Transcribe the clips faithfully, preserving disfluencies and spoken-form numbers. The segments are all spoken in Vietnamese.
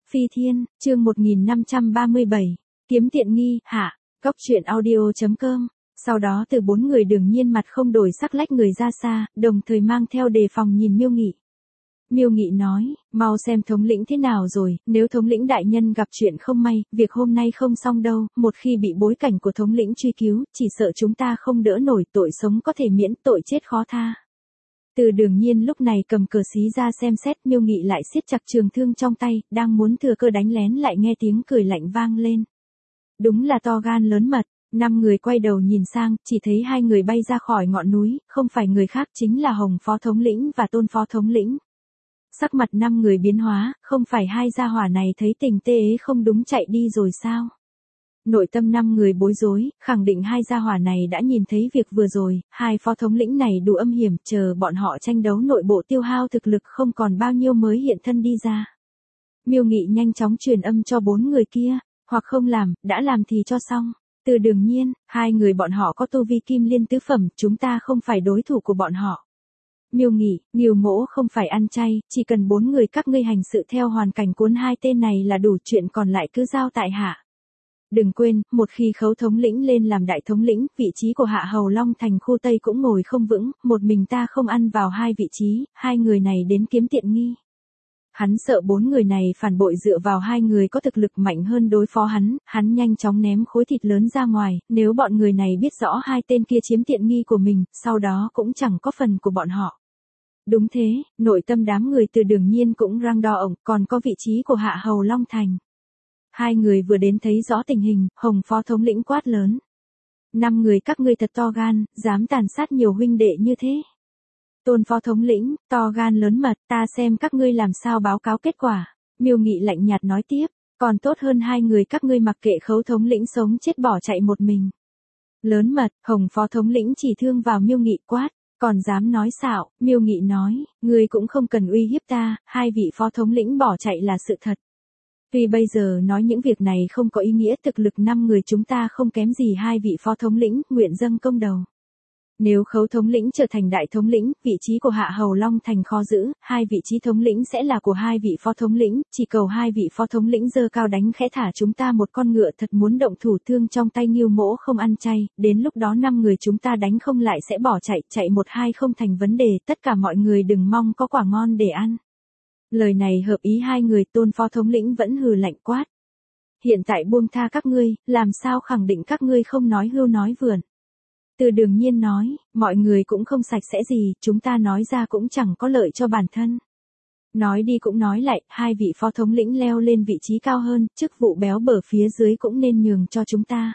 Phi Thiên, chương một nghìn năm trăm ba mươi bảy, kiếm tiện nghi, hạ, góc truyện audio.com. Sau đó từ bốn người Đường Nhiên mặt không đổi sắc lách người ra xa, đồng thời mang theo đề phòng nhìn Miêu Nghị. Miêu Nghị nói, mau xem thống lĩnh thế nào rồi, nếu thống lĩnh đại nhân gặp chuyện không may, việc hôm nay không xong đâu, một khi bị bối cảnh của thống lĩnh truy cứu, chỉ sợ chúng ta không đỡ nổi, tội sống có thể miễn, tội chết khó tha. Từ Đường Nhiên lúc này cầm cờ xí ra xem xét, Miêu Nghị lại siết chặt trường thương trong tay, đang muốn thừa cơ đánh lén lại nghe tiếng cười lạnh vang lên. Đúng là to gan lớn mật. Năm người quay đầu nhìn sang, chỉ thấy hai người bay ra khỏi ngọn núi, không phải người khác chính là Hồng Phó Thống lĩnh và Tôn Phó Thống lĩnh. Sắc mặt năm người biến hóa, không phải hai gia hỏa này thấy tình tê ế không đúng chạy đi rồi sao? Nội tâm năm người bối rối, khẳng định hai gia hỏa này đã nhìn thấy việc vừa rồi, hai phó thống lĩnh này đủ âm hiểm, chờ bọn họ tranh đấu nội bộ tiêu hao thực lực không còn bao nhiêu mới hiện thân đi ra. Miêu Nghị nhanh chóng truyền âm cho bốn người kia, hoặc không làm, đã làm thì cho xong. Từ Đường Nhiên, hai người bọn họ có tu vi kim liên tứ phẩm, chúng ta không phải đối thủ của bọn họ. Miêu Nghị, Nghiêu Mỗ không phải ăn chay, chỉ cần bốn người các ngươi hành sự theo hoàn cảnh cuốn hai tên này là đủ, chuyện còn lại cứ giao tại hạ. Đừng quên, một khi Khấu thống lĩnh lên làm đại thống lĩnh, vị trí của Hạ Hầu Long thành khu Tây cũng ngồi không vững, một mình ta không ăn vào hai vị trí, hai người này đến kiếm tiện nghi. Hắn sợ bốn người này phản bội dựa vào hai người có thực lực mạnh hơn đối phó hắn, hắn nhanh chóng ném khối thịt lớn ra ngoài, nếu bọn người này biết rõ hai tên kia chiếm tiện nghi của mình, sau đó cũng chẳng có phần của bọn họ. Đúng thế, nội tâm đám người Từ Đường Nhiên cũng răng đo ổng, còn có vị trí của Hạ Hầu Long thành. Hai người vừa đến thấy rõ tình hình, Hồng Phó Thống lĩnh quát lớn. Năm người các ngươi thật to gan, dám tàn sát nhiều huynh đệ như thế. Tôn Phó Thống lĩnh, to gan lớn mật, ta xem các ngươi làm sao báo cáo kết quả. Miêu Nghị lạnh nhạt nói tiếp, còn tốt hơn hai người các ngươi mặc kệ Khấu thống lĩnh sống chết bỏ chạy một mình. Lớn mật, Hồng Phó Thống lĩnh chỉ thương vào Miêu Nghị quát, còn dám nói xạo. Miêu Nghị nói, ngươi cũng không cần uy hiếp ta, hai vị Phó Thống lĩnh bỏ chạy là sự thật. Vì bây giờ nói những việc này không có ý nghĩa, thực lực năm người chúng ta không kém gì hai vị Phó Thống lĩnh, nguyện dâng công đầu. Nếu Khấu thống lĩnh trở thành đại thống lĩnh, vị trí của Hạ Hầu Long thành khó giữ, hai vị trí thống lĩnh sẽ là của hai vị phó thống lĩnh, chỉ cầu hai vị phó thống lĩnh giơ cao đánh khẽ thả chúng ta một con ngựa, thật muốn động thủ, thương trong tay Nghiêu Mỗ không ăn chay, đến lúc đó năm người chúng ta đánh không lại sẽ bỏ chạy, chạy một hai không thành vấn đề, tất cả mọi người đừng mong có quả ngon để ăn. Lời này hợp ý hai người, Tôn Phó Thống lĩnh vẫn hừ lạnh quát. Hiện tại buông tha các ngươi, làm sao khẳng định các ngươi không nói hưu nói vượn. Từ Đường Nhiên nói, mọi người cũng không sạch sẽ gì, chúng ta nói ra cũng chẳng có lợi cho bản thân. Nói đi cũng nói lại, hai vị phó thống lĩnh leo lên vị trí cao hơn, chức vụ béo bở phía dưới cũng nên nhường cho chúng ta.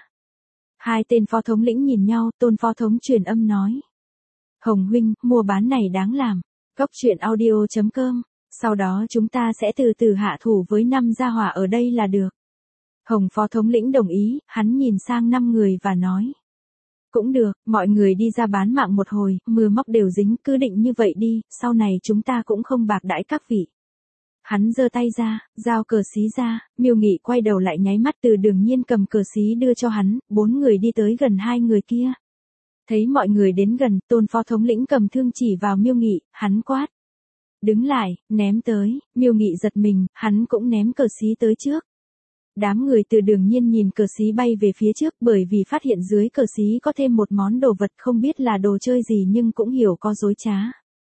Hai tên phó thống lĩnh nhìn nhau, Tôn Phó Thống truyền âm nói. Hồng huynh, mua bán này đáng làm. Góc truyện audio.com, sau đó chúng ta sẽ từ từ hạ thủ với năm gia hỏa ở đây là được. Hồng Phó Thống lĩnh đồng ý, hắn nhìn sang năm người và nói. Cũng được, mọi người đi ra bán mạng một hồi, mưa móc đều dính, cứ định như vậy đi, sau này chúng ta cũng không bạc đãi các vị. Hắn giơ tay ra, giao cờ xí ra, Miêu Nghị quay đầu lại nháy mắt. Từ Đường Nhiên cầm cờ xí đưa cho hắn, bốn người đi tới gần hai người kia. Thấy mọi người đến gần, Tôn Phó Thống lĩnh cầm thương chỉ vào Miêu Nghị, hắn quát. Đứng lại, ném tới. Miêu Nghị giật mình, hắn cũng ném cờ xí tới trước. Đám người Từ Đường Nhiên nhìn cờ xí bay về phía trước, bởi vì phát hiện dưới cờ xí có thêm một món đồ vật, không biết là đồ chơi gì nhưng cũng hiểu có dối trá.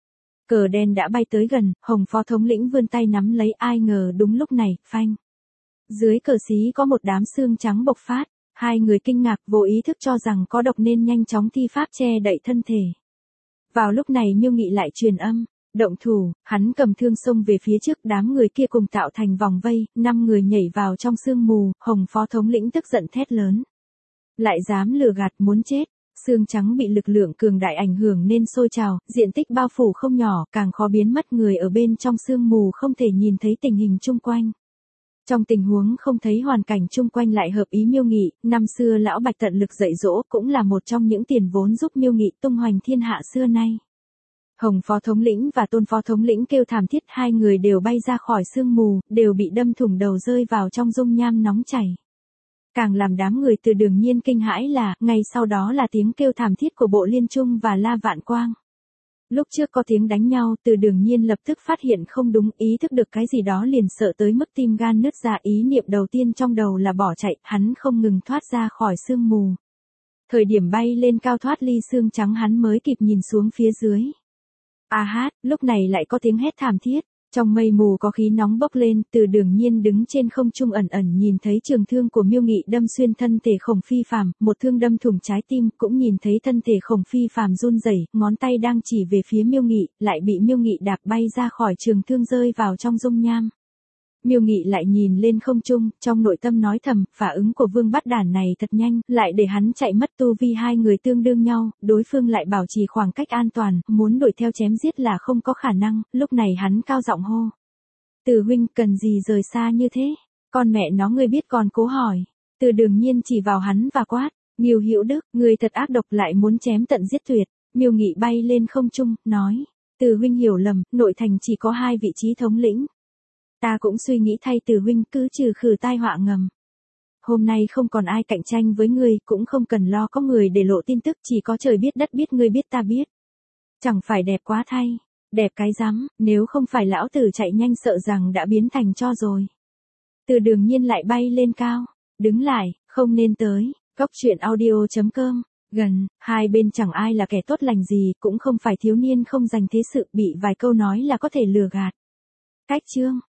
Cờ đen đã bay tới gần, Hồng Phó Thống lĩnh vươn tay nắm lấy, ai ngờ đúng lúc này, phanh. Dưới cờ xí có một đám xương trắng bộc phát, hai người kinh ngạc, vô ý thức cho rằng có độc nên nhanh chóng thi pháp che đậy thân thể. Vào lúc này Miêu Nghị lại truyền âm. Động thủ, hắn cầm thương xông về phía trước, đám người kia cùng tạo thành vòng vây, năm người nhảy vào trong sương mù, Hồng Phó Thống lĩnh tức giận thét lớn. Lại dám lừa gạt, muốn chết. Xương trắng bị lực lượng cường đại ảnh hưởng nên sôi trào, diện tích bao phủ không nhỏ, càng khó biến mất, người ở bên trong sương mù không thể nhìn thấy tình hình chung quanh. Trong tình huống không thấy hoàn cảnh chung quanh lại hợp ý Miêu Nghị, năm xưa lão Bạch tận lực dạy dỗ, cũng là một trong những tiền vốn giúp Miêu Nghị tung hoành thiên hạ xưa nay. Hồng Phó Thống lĩnh và Tôn Phó Thống lĩnh kêu thảm thiết, hai người đều bay ra khỏi sương mù, đều bị đâm thủng đầu rơi vào trong dung nham nóng chảy. Càng làm đám người Từ Đường Nhiên kinh hãi là, ngay sau đó là tiếng kêu thảm thiết của Bộ Liên Trung và La Vạn Quang. Lúc trước có tiếng đánh nhau, Từ Đường Nhiên lập tức phát hiện không đúng, ý thức được cái gì đó liền sợ tới mức tim gan nứt ra, ý niệm đầu tiên trong đầu là bỏ chạy, hắn không ngừng thoát ra khỏi sương mù. Thời điểm bay lên cao thoát ly sương trắng hắn mới kịp nhìn xuống phía dưới. A hát, lúc này lại có tiếng hét thảm thiết. Trong mây mù có khí nóng bốc lên, Từ Đường Nhiên đứng trên không trung ẩn ẩn nhìn thấy trường thương của Miêu Nghị đâm xuyên thân thể Khổng Phi Phàm, một thương đâm thủng trái tim, cũng nhìn thấy thân thể Khổng Phi Phàm run rẩy, ngón tay đang chỉ về phía Miêu Nghị, lại bị Miêu Nghị đạp bay ra khỏi trường thương rơi vào trong dung nham. Miêu Nghị lại nhìn lên không trung, trong nội tâm nói thầm, phản ứng của Vương Bát Đản này thật nhanh, lại để hắn chạy mất tu vi, hai người tương đương nhau, đối phương lại bảo trì khoảng cách an toàn, muốn đuổi theo chém giết là không có khả năng, lúc này hắn cao giọng hô. Từ huynh, cần gì rời xa như thế? Con mẹ nó ngươi biết còn cố hỏi. Từ Đường Nhiên chỉ vào hắn và quát, Miêu Hữu Đức, ngươi thật ác độc, lại muốn chém tận giết tuyệt. Miêu Nghị bay lên không trung, nói, Từ huynh hiểu lầm, nội thành chỉ có hai vị trí thống lĩnh. Ta cũng suy nghĩ thay Từ huynh, cứ trừ khử tai họa ngầm. Hôm nay không còn ai cạnh tranh với ngươi, cũng không cần lo có người để lộ tin tức, chỉ có trời biết đất biết, ngươi biết ta biết. Chẳng phải đẹp quá thay, đẹp cái rắm, nếu không phải lão tử chạy nhanh sợ rằng đã biến thành tro rồi. Từ Đường Nhiên lại bay lên cao, đứng lại, không nên tới. Cốc truyện audio chấm com. Gần, hai bên chẳng ai là kẻ tốt lành gì, cũng không phải thiếu niên không dành thế sự, bị vài câu nói là có thể lừa gạt. Cách chương